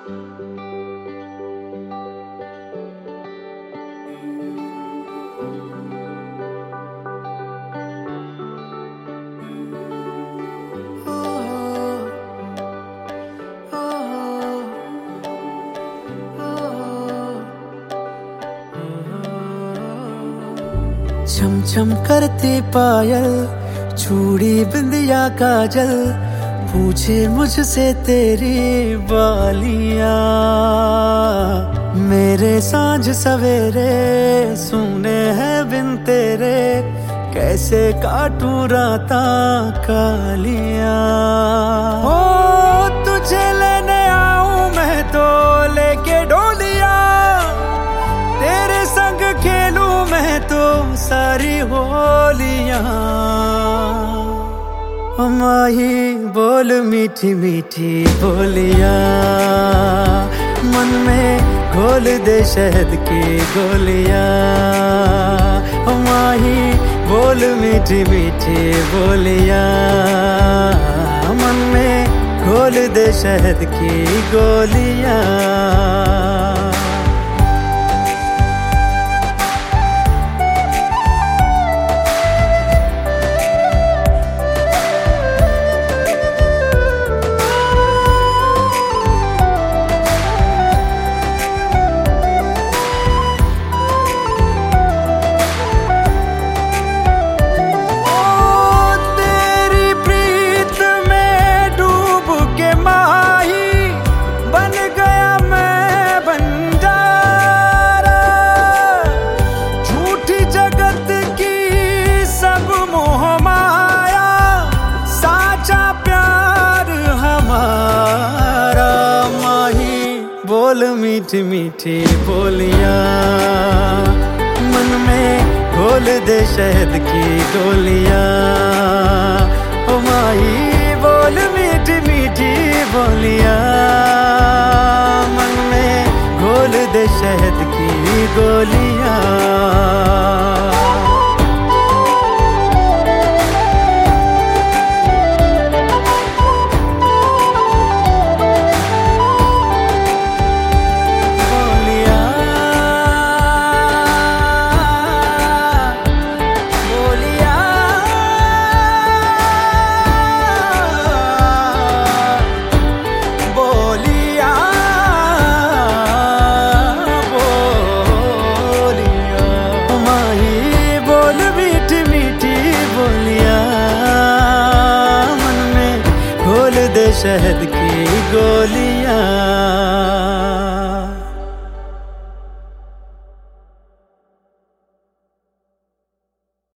छम छम करती पायल, चूड़ी बिंदिया काजल, पूछे मुझसे तेरी बालियां। मेरे सांझ सवेरे सुने हैं बिन तेरे, कैसे काटूं राता कालियां। ओ तुझे लेने आऊं मैं तो लेके डोलिया, तेरे संग खेलूं मैं तो सारी होलियां। माही बोल मीठी मीठी बोलियां, मन में घोल दे शहद की गोलियां। माही बोल मीठी मीठी बोलियां, मन में घोल दे शहद की गोलियां। बोल मीठी मीठी बोलियां, मन में घोल दे शहद की गोलियां। ओ माही बोल मीठी मीठी बोलियां, मन में घोल दे शहद की गोलियां।